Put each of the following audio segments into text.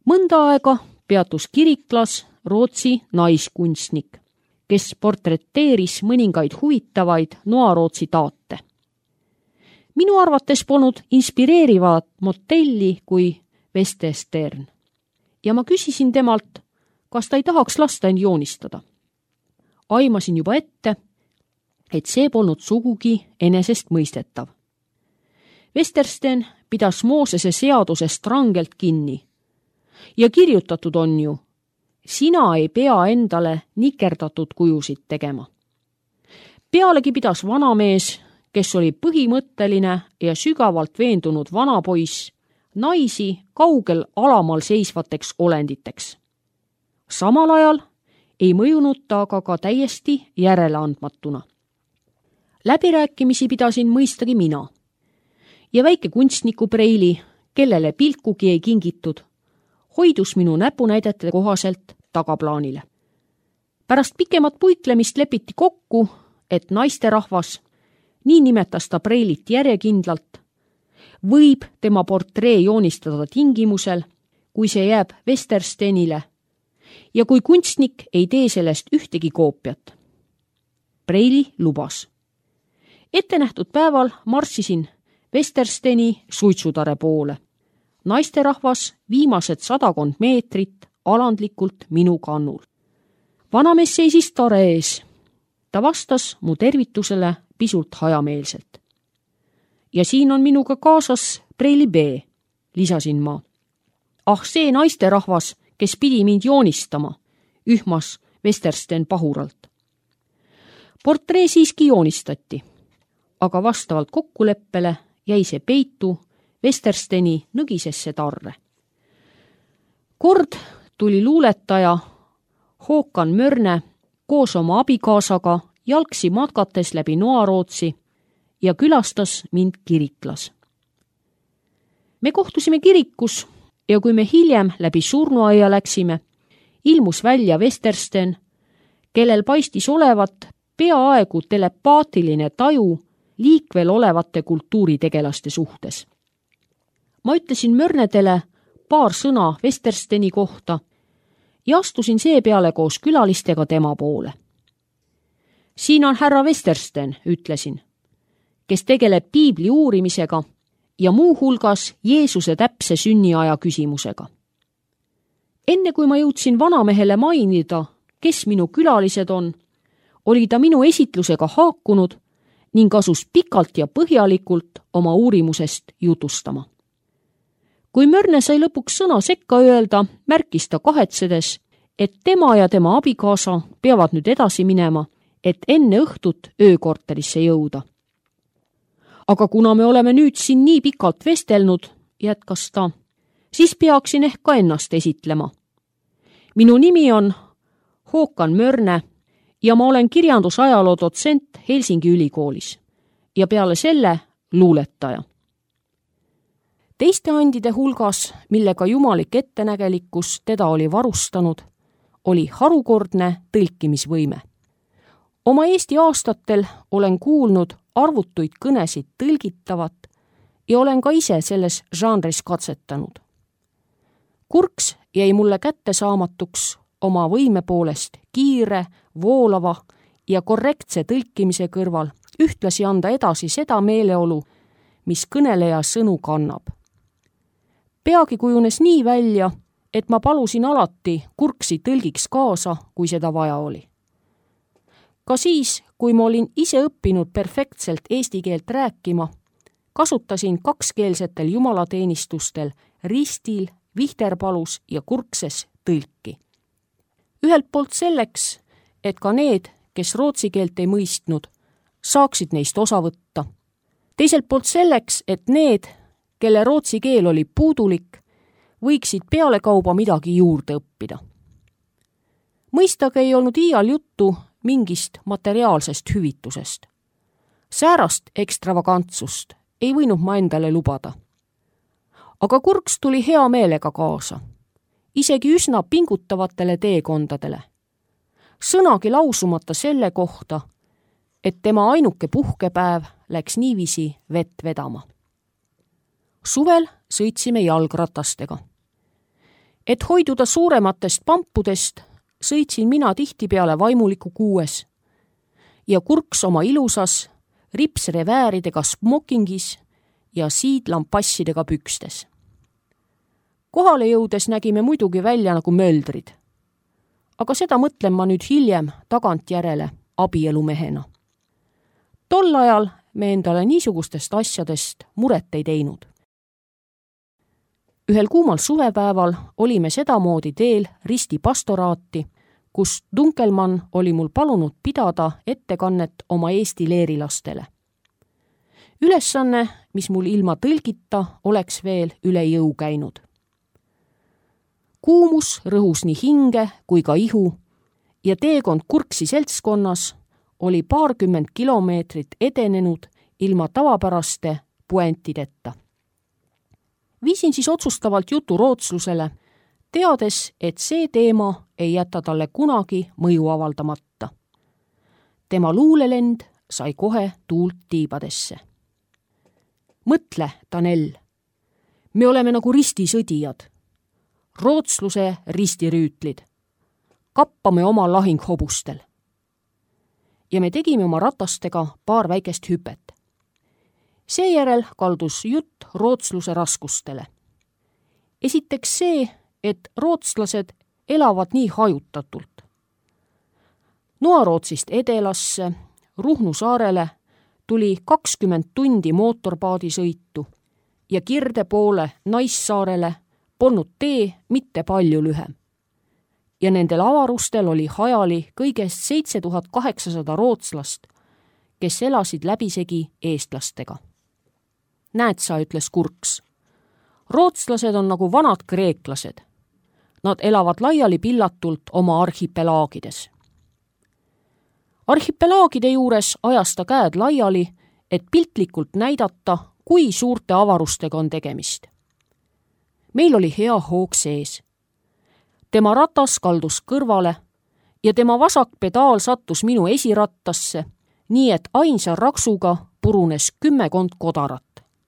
Mõnda aega peatus Kiriklas Rootsi naiskunstnik, kes portreteeris mõningaid huvitavaid Noa-Rootsi taate. Minu arvates polnud inspireerivat motelli kui Westerstern ja ma küsisin temalt, kas ta ei tahaks lasta end joonistada. Aimasin juba ette, et see polnud sugugi enesest mõistetav. Westerstern pidas Moosese seadusest rangelt kinni ja kirjutatud on ju, sina ei pea endale nikerdatud kujusid tegema. Pealegi pidas vanamees, kes oli põhimõtteline ja sügavalt veendunud vanapoiss, naisi kaugel alamal seisvateks olenditeks. Samal ajal ei mõjunud ta aga ka täiesti järeleandmatuna. Läbirääkimisi pidasin mõistagi mina ja väike kunstniku Preili, kellele pilkugi ei kingitud, hoidus minu näpunäidete kohaselt tagaplaanile. Pärast pikemat puiklemist lepiti kokku, et naisterahvas, nii nimetas ta Preilit järjekindlalt, võib tema portree joonistada tingimusel, kui see jääb Westerstenile ja kui kunstnik ei tee sellest ühtegi koopiat. Preili lubas. Ettenähtud päeval marssisin Westersteni suitsutare poole. Naisterahvas viimased 100 meetrit alandlikult minu kannul. Vanamees seisis tare ees. Ta vastas mu tervitusele pisut hajameelselt. Ja siin on minuga kaasas Preili B, lisasin ma. Ah, see naisterahvas, kes pidi mind joonistama, ühmas Westersten pahuralt. Portree siiski joonistati, aga vastavalt kokkuleppele jäi see peitu Westersteni nõgisesse tarre. Kord tuli luuletaja Håkan Mörne koos oma abikaasaga jalgsi matkates läbi Noa-Rootsi ja külastas mind Kiriklas. Me kohtusime kirikus ja kui me hiljem läbi surnuaia läksime, ilmus välja Westersten, kellel paistis olevat peaaegu telepaatiline taju liikvel olevate kultuuritegelaste suhtes. Ma ütlesin Mörnedele paar sõna Westersteni kohta ja astusin seepeale koos külalistega tema poole. Siin on härra Westersten, ütlesin, kes tegeleb piibli uurimisega ja muu hulgas Jeesuse täpse sünniaja küsimusega. Enne kui ma jõudsin vanamehele mainida, kes minu külalised on, oli ta minu esitlusega haakunud ning asus pikalt ja põhjalikult oma uurimusest jutustama. Kui Mörne sai lõpuks sõna sekka öelda, märkis ta kahetsedes, et tema ja tema abikaasa peavad nüüd edasi minema, et enne õhtut öökorterisse jõuda. Aga kuna me oleme nüüd siin nii pikalt vestelnud, jätkas ta, siis peaksin ehk ka ennast esitlema. Minu nimi on Håkan Mörne ja ma olen kirjandusajaloo dotsent Helsingi ülikoolis ja peale selle luuletaja. Teiste andide hulgas, millega jumalik ettenägelikkus teda oli varustanud, oli harukordne tõlkimisvõime. Oma Eesti aastatel olen kuulnud arvutuid kõnesid tõlgitavat ja olen ka ise selles žanris katsetanud. Kurks jäi mulle kättesaamatuks oma võime poolest kiire, voolava ja korrektse tõlkimise kõrval ühtlasi anda edasi seda meeleolu, mis kõneleja sõnu kannab. Peagi kujunes nii välja, et ma palusin alati Kurksi tõlgiks kaasa, kui seda vaja oli. Ka siis, kui ma olin ise õppinud perfektselt eesti keelt rääkima, kasutasin kakskeelsetel jumalateenistustel Ristil, Vihterpalus ja Kurkses tõlki. Ühelt poolt selleks, et ka need, kes rootsi keelt ei mõistnud, saaksid neist osa võtta. Teiselt poolt selleks, et need, kelle rootsi keel oli puudulik, võiksid pealekauba midagi juurde õppida. Mõistagi ei olnud iial juttu mingist materiaalsest hüvitusest. Säärast ekstravagantsust ei võinud ma endale lubada. Aga Kurks tuli hea meelega kaasa, isegi üsna pingutavatele teekondadele. Sõnagi lausumata selle kohta, et tema ainuke puhkepäev läks niiviisi vett vedama. Suvel sõitsime jalgratastega. Et hoiduda suurematest pampudest, sõitsin mina tihtipeale vaimuliku kuues ja Kurks oma ilusas ripsrevääridega smokingis ja siidlampassidega pükstes. Kohale jõudes nägime muidugi välja nagu möldrid, aga seda mõtlen ma nüüd hiljem tagantjärele abielumehena. Tol ajal me endale niisugustest asjadest muret ei teinud. Ühel kuumal suvepäeval olime sedamoodi teel Risti pastoraati, kus Dunkelmann oli mul palunud pidada ettekannet oma Eesti leerilastele. Ülesanne, mis mul ilma tõlgita oleks veel üle jõu käinud. Kuumus rõhus nii hinge kui ka ihu ja teekond Kurksi seltskonnas oli 20 kilomeetrit edenenud ilma tavapäraste puentideta. Viisin siis otsustavalt jutu rootslusele, teades, et see teema ei jäta talle kunagi mõju avaldamata. Tema luulelend sai kohe tuult tiibadesse. Mõtle, Tanel, me oleme nagu ristisõdijad, rootsluse ristirüütlid, kappame oma lahinghobustel. Ja me tegime oma ratastega paar väikest hüpet. Seejärel kaldus jutt rootsluse raskustele. Esiteks see, et rootslased elavad nii hajutatult. Noarootsist Edelasse, Ruhnu saarele tuli 20 tundi mootorpaadisõitu ja Kirde poole Naissaarele polnud tee mitte palju lühem. Ja nendel avarustel oli hajali kõigest 7800 rootslast, kes elasid läbisegi eestlastega. Näed sa, ütles Kurks, rootslased on nagu vanad kreeklased. Nad elavad laiali pillatult oma arhipelaagides. Arhipelaagide juures ajas ta käed laiali, et piltlikult näidata, kui suurte avarustega on tegemist. Meil oli hea hoog sees. Tema ratas kaldus kõrvale ja tema vasak pedaal sattus minu esirattasse, nii et ainsa raksuga purunes 10 kodarat.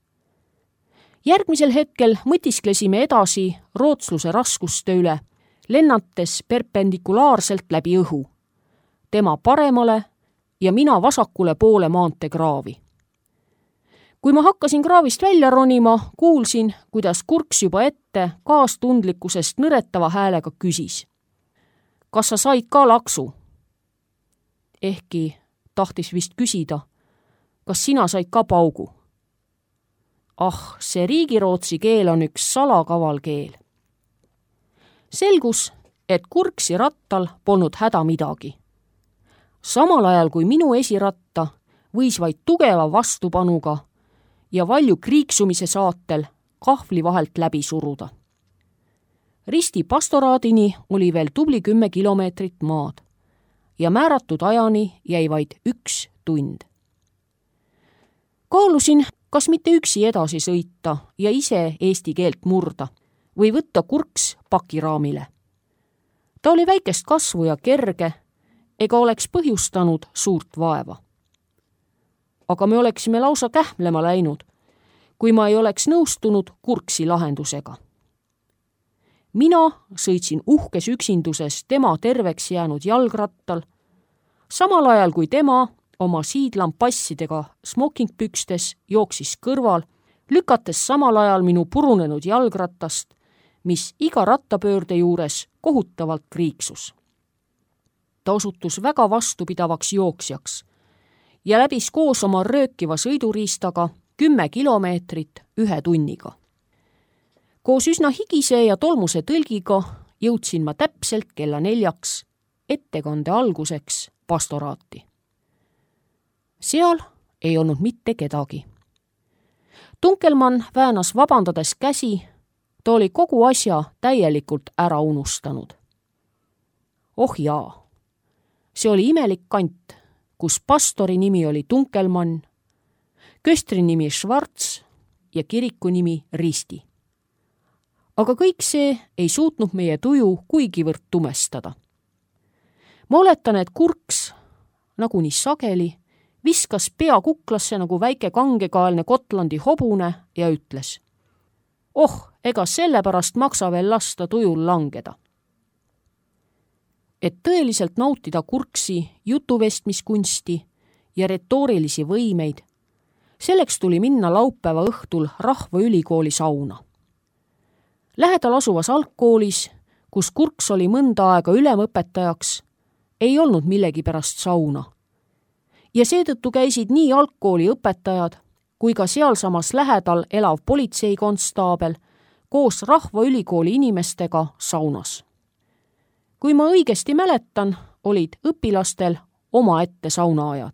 Järgmisel hetkel mõtisklesime edasi rootsluse raskuste üle, lennates perpendikulaarselt läbi õhu. Tema paremale ja mina vasakule poole maanteekraavi. Kui ma hakkasin kraavist välja ronima, kuulsin, kuidas Kurks juba ette kaastundlikkusest nõretava häälega küsis. Kas sa said ka laksu? Ehkki tahtis vist küsida, kas sina said ka paugu? Ah, see riigirootsi keel on üks salakaval keel. Selgus, et Kurksi rattal polnud häda midagi. Samal ajal kui minu esiratta võis vaid tugeva vastupanuga ja valju kriiksumise saatel kahvli vahelt läbi suruda. Risti pastoraadini oli veel tubli 10 kilomeetrit maad ja määratud ajani jäi vaid 1 tund. Kaalusin, kas mitte üksi edasi sõita ja ise eesti keelt murda või võtta Kurks pakiraamile. Ta oli väikest kasvu ja kerge, ega oleks põhjustanud suurt vaeva. Aga me oleksime lausa kähmlema läinud, kui ma ei oleks nõustunud Kurksi lahendusega. Mina sõitsin uhkes üksinduses tema terveks jäänud jalgrattal, samal ajal kui tema oma siidlampassidega smokingpükstes jooksis kõrval, lükates samal ajal minu purunenud jalgratast, mis iga rattapöörde juures kohutavalt kriiksus. Ta osutus väga vastupidavaks jooksjaks ja läbis koos oma röökiva sõiduriistaga 10 kilomeetrit 1 tunniga. Koos üsna higise ja tolmuse tõlgiga jõudsin ma täpselt kella 4 ettekande alguseks pastoraati. Seal ei olnud mitte kedagi. Dunkelmann väänas vabandades käsi, ta oli kogu asja täielikult ära unustanud. Oh jaa, see oli imelik kant, kus pastori nimi oli Dunkelmann, köstri nimi Schwarz ja kiriku nimi Risti. Aga kõik see ei suutnud meie tuju kuigivõrd tumestada. Ma oletan, et Kurks, nagu nii sageli, viskas pea kuklasse nagu väike kangekaelne Gotlandi hobune ja ütles: ega sellepärast maksa veel lasta tujul langeda. Et tõeliselt nautida Kurksi jutuvestmiskunsti ja retoorilisi võimeid, selleks tuli minna laupäeva õhtul Rahvaülikooli sauna. Lähedal asuvas algkoolis, kus Kurks oli mõnda aega ülemõpetajaks, ei olnud millegipärast sauna. Ja seetõttu käisid nii algkooli õpetajad kui ka sealsamas lähedal elav politseikonstaabel koos Rahvaülikooli inimestega saunas. Kui ma õigesti mäletan, olid õpilastel omaette saunaajad.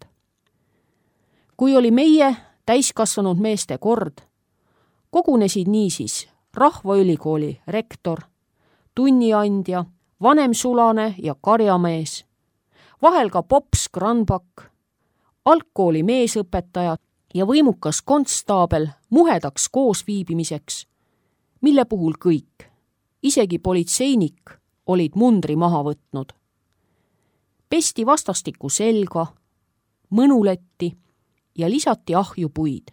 Kui oli meie täiskasvanud meeste kord, kogunesid niisiis Rahvaülikooli rektor, tunniandja, vanemsulane ja karjamees, vahel ka pops Granbak, algkooli meesõpetajad ja võimukas konstaabel muhedaks koosviibimiseks, mille puhul kõik, isegi politseinik, olid mundri maha võtnud. Pesti vastastikku selga, mõnuletti ja lisati ahju puid.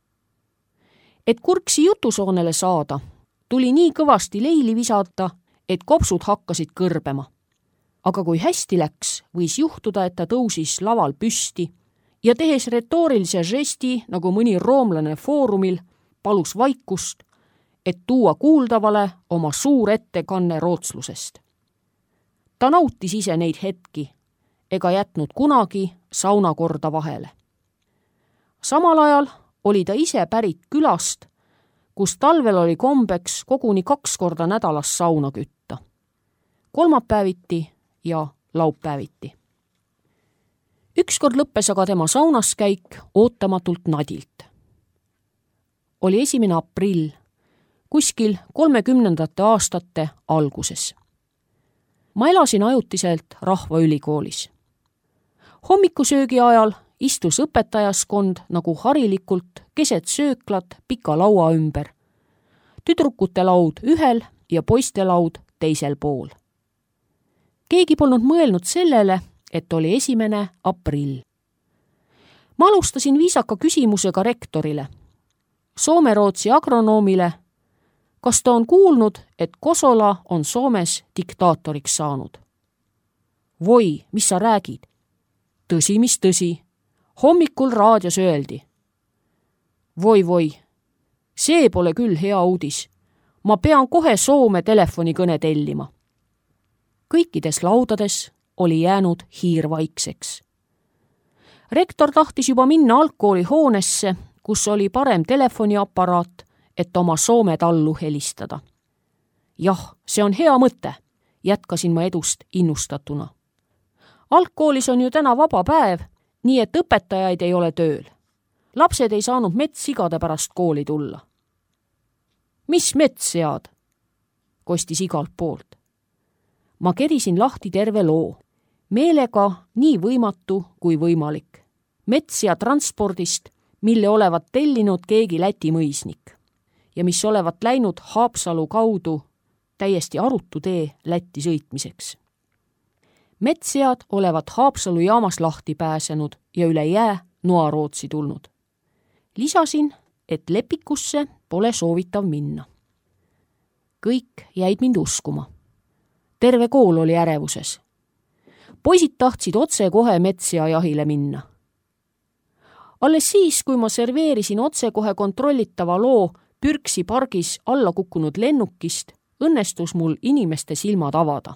Et Kurksi jutusoonele saada, tuli nii kõvasti leili visata, et kopsud hakkasid kõrbema. Aga kui hästi läks, võis juhtuda, et ta tõusis laval püsti ja tehes retoorilise žesti, nagu mõni roomlane foorumil, palus vaikust, et tuua kuuldavale oma suur ettekanne rootslusest. Ta nautis ise neid hetki ega jätnud kunagi saunakorda vahele. Samal ajal oli ta ise pärit külast, kus talvel oli kombeks koguni 2 korda nädalas sauna kütta. Kolmapäeviti ja laupäeviti. Ükskord lõppes aga tema saunas käik ootamatult nadilt. Oli 1. aprill, kuskil 30. aastate alguses. Ma elasin ajutiselt Rahvaülikoolis. Hommikusöögi ajal istus õpetajaskond nagu harilikult keset sööklat pika laua ümber. Tüdrukute laud ühel ja poiste laud teisel pool. Keegi polnud mõelnud sellele, et oli 1. aprill. Ma alustasin viisaka küsimusega rektorile, Soome-Rootsi agronoomile, kas ta on kuulnud, et Kosola on Soomes diktaatoriks saanud. Voi, mis sa räägid? Tõsi, mis tõsi. Hommikul raadios öeldi. Voi, see pole küll hea uudis. Ma pean kohe Soome telefonikõne tellima. Kõikides laudades oli jäänud hiirvaikseks. Rektor tahtis juba minna algkooli hoonesse, kus oli parem telefoniaparaat, et oma Soome tallu helistada. Jah, see on hea mõte, jätkasin ma edust innustatuna. Algkoolis on ju täna vaba päev, nii et õpetajaid ei ole tööl. Lapsed ei saanud metssigade pärast kooli tulla. Mis metssead? Kostis igalt poolt. Ma kerisin lahti terve loo. Meelega nii võimatu kui võimalik. Metsja transpordist, mille olevat tellinud keegi Läti mõisnik ja mis olevat läinud Haapsalu kaudu täiesti arutu tee Lätti sõitmiseks. Metsjad olevat Haapsalu jaamas lahti pääsenud ja üle jää Noarootsi tulnud. Lisasin, et Lepikusse pole soovitav minna. Kõik jäid mind uskuma. Terve kool oli ärevuses. Poisid tahtsid otse kohe metsja jahile minna. Alles siis, kui ma serveerisin otse kohe kontrollitava loo Pürksi pargis alla kukkunud lennukist, õnnestus mul inimeste silmad avada.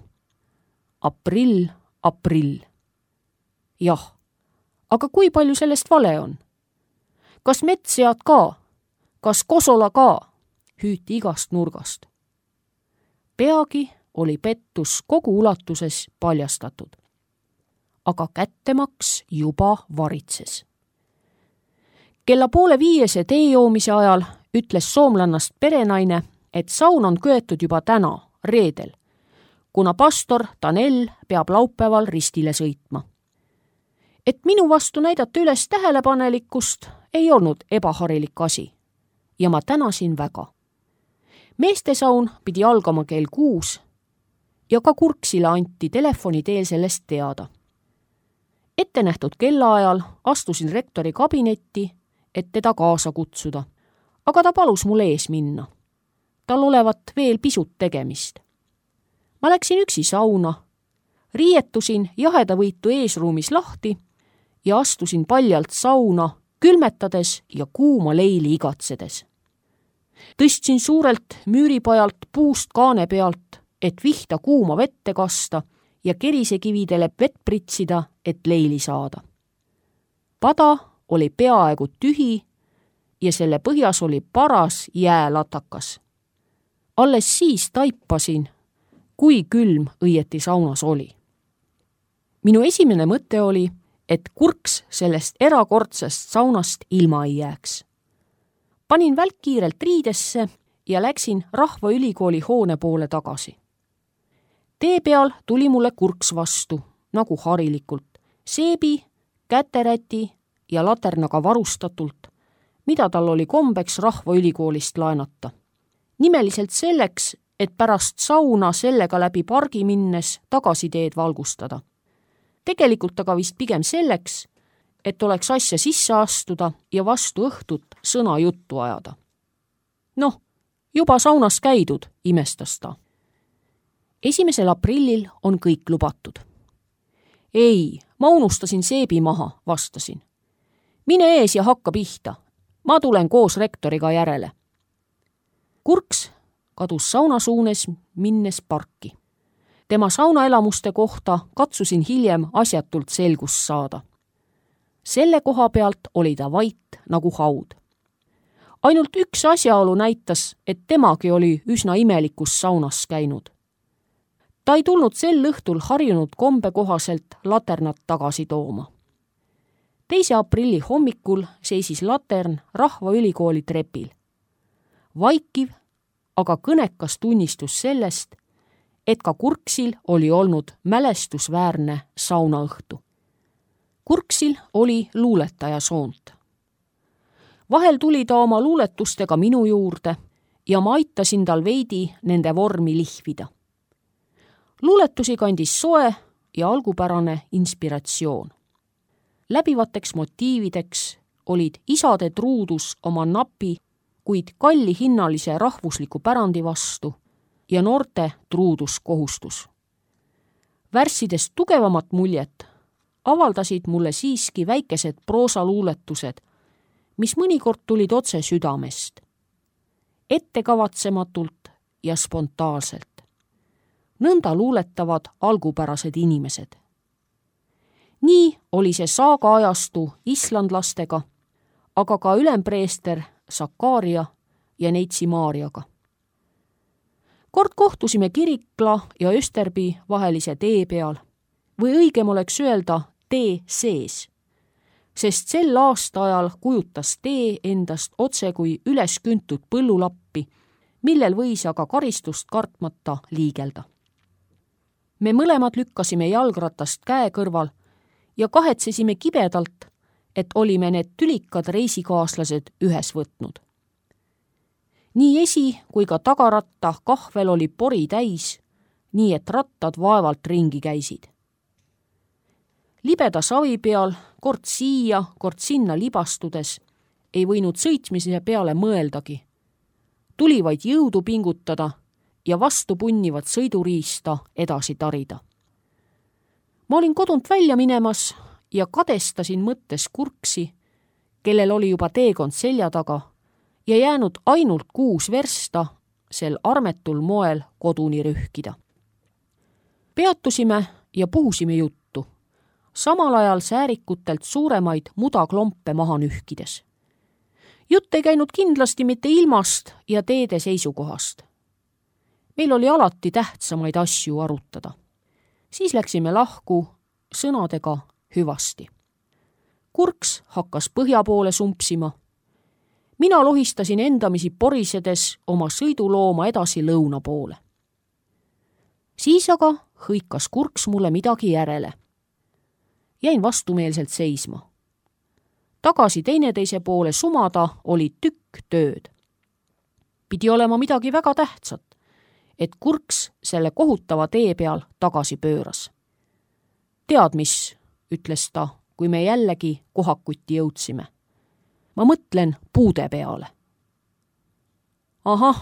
Aprill. Jah, aga kui palju sellest vale on? Kas metssead ka? Kas Kosola ka? Hüüti igast nurgast. Peagi oli pettus kogu ulatuses paljastatud. Aga kättemaks juba varitses. Kella 4:30 tee joomise ajal ütles soomlannast perenaine, et saun on köetud juba täna, reedel, kuna pastor Tanel peab laupäeval ristile sõitma. Et minu vastu näidata üles tähelepanelikkust ei olnud ebaharilik asi ja ma tänasin väga. Meestesaun pidi algama kell 6 ja ka Kurksile anti telefoni teel sellest teada. Ettenähtud kellaajal astusin rektori kabinetti, et teda kaasa kutsuda, aga ta palus mul ees minna. tal olevat veel pisut tegemist. Ma läksin üksi sauna, riietusin jahedavõitu eesruumis lahti ja astusin paljalt sauna, külmetades ja kuuma leili igatsedes. Tõstsin suurelt müüripajalt puust kaane pealt, et vihta kuuma vette kasta ja kerisekividele vett pritsida, et leili saada. Pada oli peaaegu tühi ja selle põhjas oli paras jäälatakas. Alles siis taipasin, kui külm õieti saunas oli. Minu esimene mõte oli, et kurks sellest erakordsest saunast ilma ei jääks. Panin välkkiirelt riidesse ja läksin Rahvaülikooli hoone poole tagasi. Tee peal tuli mulle kurks vastu, nagu harilikult, seebi, käteräti ja laternaga varustatult, mida tal oli kombeks Rahvaülikoolist laenata. Nimeliselt selleks, et pärast sauna sellega läbi pargi minnes tagasiteed valgustada. Tegelikult aga vist pigem selleks, et oleks asja sisse astuda ja vastu õhtut sõna juttu ajada. Noh, juba saunas käidud, imestas ta. 1. aprillil on kõik lubatud. Ei, ma unustasin seebi maha, vastasin. Mine ees ja hakka pihta. Ma tulen koos rektoriga järele. Kurks kadus sauna suunes minnes parki. Tema saunaelamuste kohta katsusin hiljem asjatult selgust saada. Selle koha pealt oli ta vait nagu haud. Ainult üks asjaolu näitas, et temagi oli üsna imelikus saunas käinud. Ta ei tulnud sel õhtul harjunud kombe kohaselt laternat tagasi tooma. 2. aprilli hommikul seisis latern Rahvaülikooli trepil. Vaikiv, aga kõnekas tunnistus sellest, et ka Kurksil oli olnud mälestusväärne saunaõhtu. Kurksil oli luuletaja soont. Vahel tuli ta oma luuletustega minu juurde ja ma aitasin tal veidi nende vormi lihvida. Luuletusi kandis soe ja algupärane inspiratsioon. Läbivateks motiivideks olid isade truudus oma napi, kuid kallihinnalise rahvusliku pärandi vastu ja noorte truuduskohustus. Värssidest tugevamat muljet avaldasid mulle siiski väikesed proosaluuletused, mis mõnikord tulid otse südamest, ettekavatsematult ja spontaanselt. Nõnda luuletavad algupärased inimesed. Nii oli see saaga ajastu islandlastega, aga ka ülempreester Sakaaria ja neitsi Maarjaga. Kord kohtusime Kirikla ja Österbi vahelise tee peal, või õigem oleks öelda tee sees, sest sel aastaajal kujutas tee endast otse kui üles küntud põllulappi, millel võis aga karistust kartmata liigelda. Me mõlemad lükkasime jalgratast käe kõrval ja kahetsesime kibedalt, et olime need tülikad reisikaaslased ühes võtnud. Nii esi- kui ka tagaratta kahvel oli pori täis, nii et rattad vaevalt ringi käisid. Libeda savi peal, kord siia, kord sinna libastudes, ei võinud sõitmise peale mõeldagi. Tuli vaid jõudu pingutada ja vastu punnivat sõiduriista edasi tarida. Ma olin kodunt välja minemas ja kadestasin mõttes Kurksi, kellel oli juba teekond selja taga ja jäänud ainult 6 versta sel armetul moel koduni rühkida. Peatusime ja puhusime juttu, samal ajal säärikutelt suuremaid mudaklompe maha nühkides. Jutt ei käinud kindlasti mitte ilmast ja teede seisukohast. Meil oli alati tähtsamaid asju arutada. Siis läksime lahku sõnadega hüvasti. Kurks hakkas põhja poole sumpsima. Mina lohistasin endamisi porisedes oma sõidulooma edasi lõuna poole. Siis aga hõikas Kurks mulle midagi järele. Jäin vastumeelselt seisma. Tagasi teineteise poole sumada oli tükk tööd. Pidi olema midagi väga tähtsat, et Kurks selle kohutava tee peal tagasi pööras. Tead mis, ütles ta, kui me jällegi kohakuti jõudsime. Ma mõtlen puude peale. Ahah,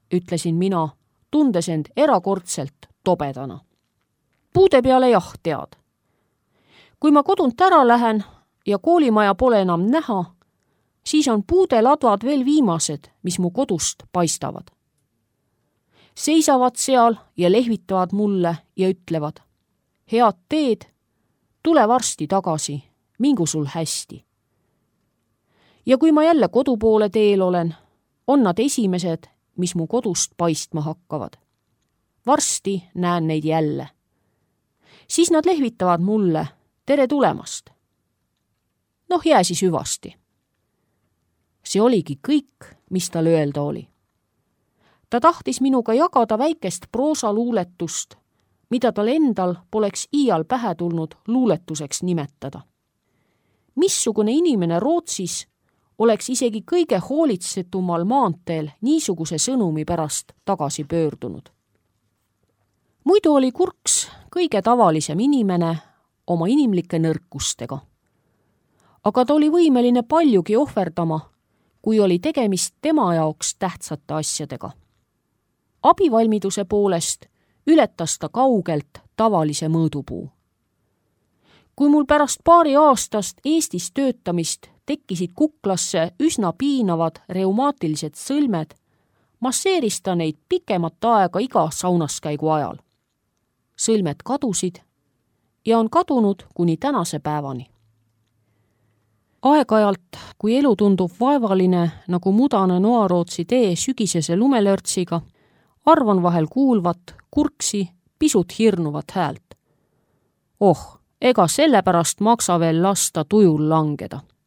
ütlesin mina, tundes end erakordselt tobedana. Puude peale jah, tead. Kui ma kodunt ära lähen ja koolimaja pole enam näha, siis on puudeladvad veel viimased, mis mu kodust paistavad. Seisavad seal ja lehvitavad mulle ja ütlevad: head teed, tule varsti tagasi, mingu sul hästi. Ja kui ma jälle kodu poole teel olen, on nad esimesed, mis mu kodust paistma hakkavad. Varsti näen neid jälle. Siis nad lehvitavad mulle: tere tulemast. Noh, jää siis hüvasti. See oligi kõik, mis tal öelda oli. Ta tahtis minuga jagada väikest proosaluuletust, mida tal endal poleks iial pähe tulnud luuletuseks nimetada. Missugune inimene Rootsis oleks isegi kõige hoolitsetumal maanteel niisuguse sõnumi pärast tagasi pöördunud. Muidu oli Kurks kõige tavalisem inimene oma inimlike nõrkustega. Aga ta oli võimeline paljugi ohverdama, kui oli tegemist tema jaoks tähtsate asjadega. Abivalmiduse poolest ületas ta kaugelt tavalise mõõdupuu. Kui mul pärast paari aastast Eestis töötamist tekkisid kuklasse üsna piinavad reumaatilised sõlmed, masseeris ta neid pikemat aega iga saunaskäigu ajal. Sõlmed kadusid ja on kadunud kuni tänase päevani. Aeg-ajalt, kui elu tundub vaevaline nagu mudane Noarootsi tee sügisese lumelörtsiga, arvan vahel kuulvat Kurksi pisut hirnuvat häält. Oh, ega sellepärast maksa veel lasta tujul langeda.